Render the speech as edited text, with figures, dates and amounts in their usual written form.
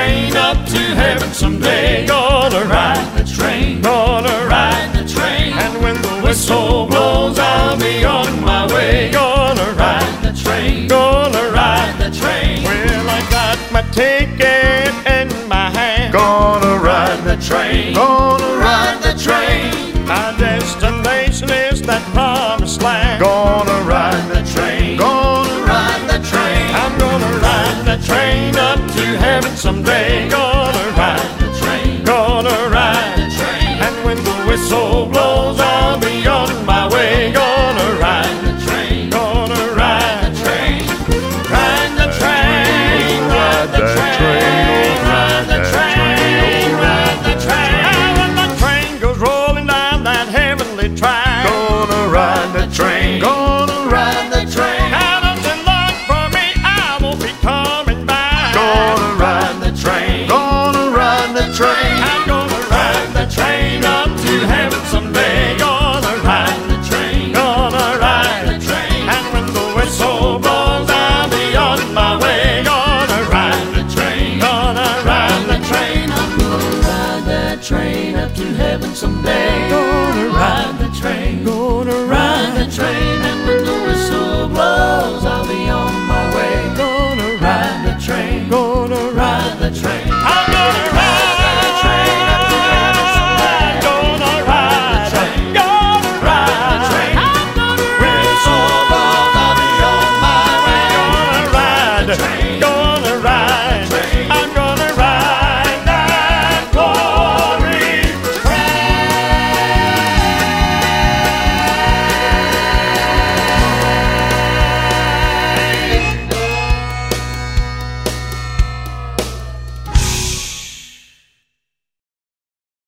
train up to heaven someday. Gonna ride the train, gonna ride the train. And when the whistle blows, I'll be on my way. Gonna ride the train, gonna ride the train. Well, I got my ticket in my hand. Gonna ride the train, gonna ride the train. My destination is that promised land. Gonna ride the train, gonna ride the train. I'm gonna ride the train up to heaven someday.